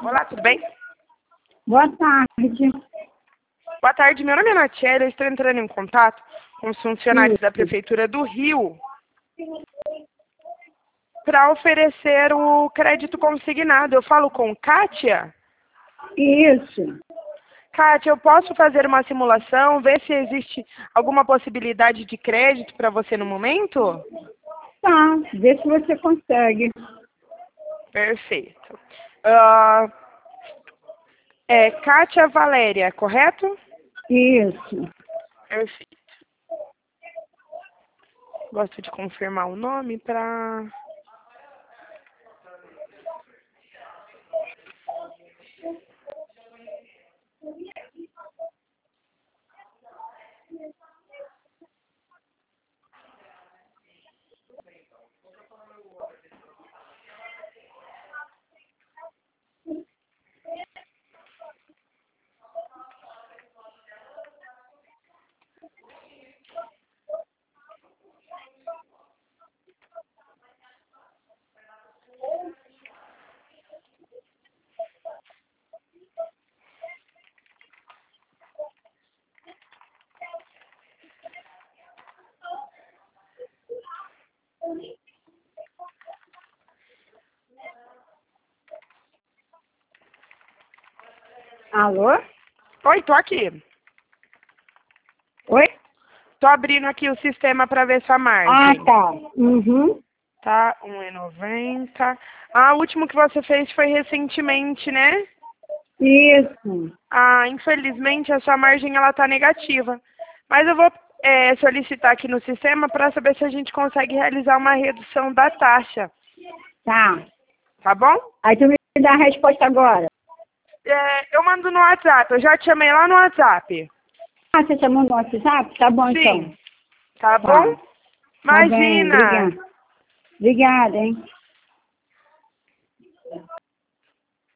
Olá, tudo bem? Boa tarde. Boa tarde, meu nome é Natiela, eu estou entrando em contato com os funcionários da Prefeitura do Rio para oferecer o crédito consignado. Eu falo com Kátia? Isso. Kátia, eu posso fazer uma simulação, ver se existe alguma possibilidade de crédito para você no momento? Tá, vê se você consegue. Perfeito. É Kátia Valéria, correto? Isso. Perfeito. Gosto de confirmar o nome para... Alô? Oi, tô aqui. Oi? Tô abrindo aqui o sistema para ver sua Ah, margem. tá. Uhum. Tá, 1,90. Ah, o último que você fez foi recentemente, né? Isso. Ah, infelizmente a sua margem ela tá negativa. Mas eu vou solicitar aqui no sistema para saber se a gente consegue realizar uma redução da taxa. Tá. Tá bom? Aí tu me dá a resposta agora. Eu mando no WhatsApp. Eu já te chamei lá no WhatsApp. Ah, você chamou no WhatsApp? Tá bom, então. Sim. Tá Tá. bom? Tá bem, Imagina. obrigada. Obrigada, hein?